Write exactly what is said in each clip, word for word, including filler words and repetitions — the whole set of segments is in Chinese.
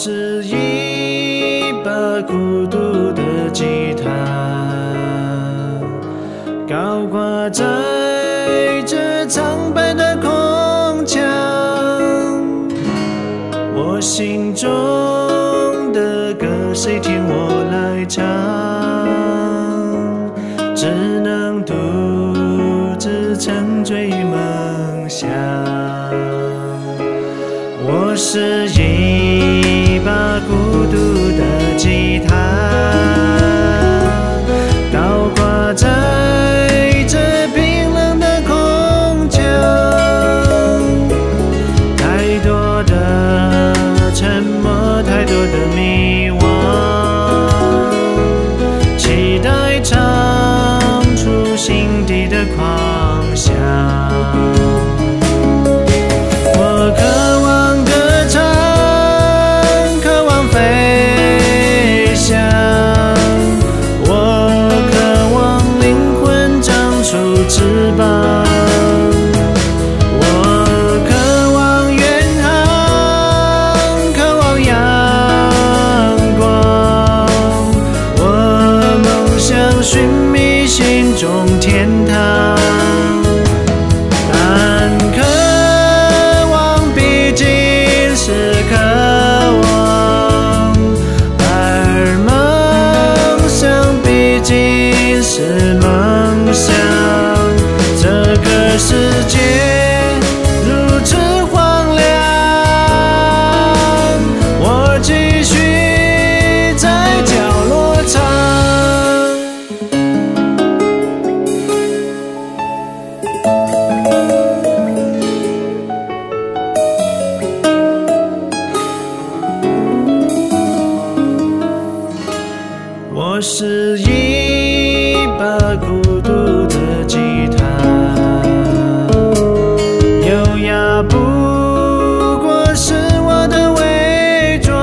是一把孤独的吉他，高挂在这苍白的空墙。我心中的歌，谁听我来唱？只能独自沉醉于梦乡。我是一把孤独的吉他，高挂在这冰冷的空墙。太多的沉默，太多的迷惘，期待唱出心底的狂想。我渴望歌唱，渴望飞翔，我渴望灵魂长出翅膀。我渴望远航，渴望阳光，我梦想寻觅心中天堂。但渴望毕竟是渴望，而梦想毕竟是梦想。这个世界如此荒凉，我继续在角落唱。我是一把孤独的吉他，优雅不过是我的伪装。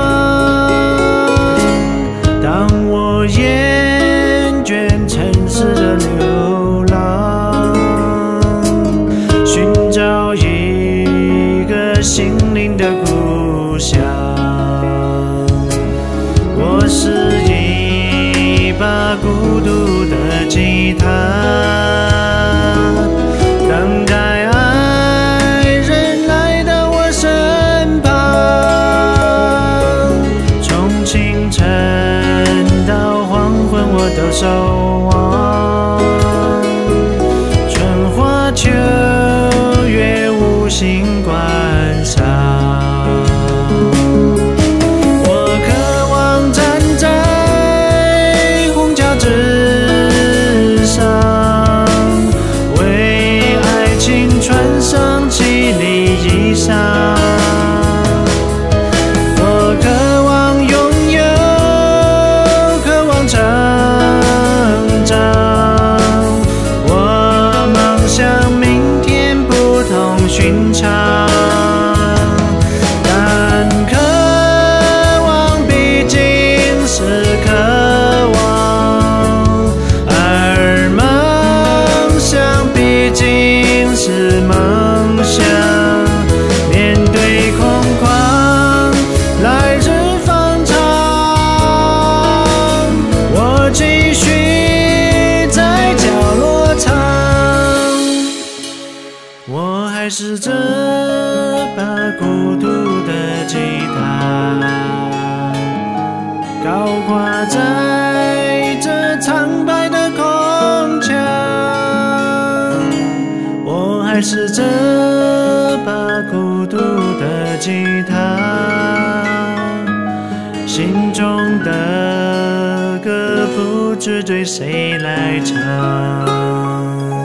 当我厌倦城市的流浪，寻找一个心灵的故乡。我是一把孤独的吉他，等待爱人来到我身旁。从清晨到黄昏我都守望，春花秋月无心观赏。我渴望拥有，渴望成长，我梦想明天不同寻常。但渴望毕竟是渴望，而梦想毕竟是梦想。面对空旷，来日方长，我继续在角落唱。我还是这把孤独的吉他，高挂在这苍白的空墙。我还是这把孤独的吉他，心中的歌不知对谁来唱。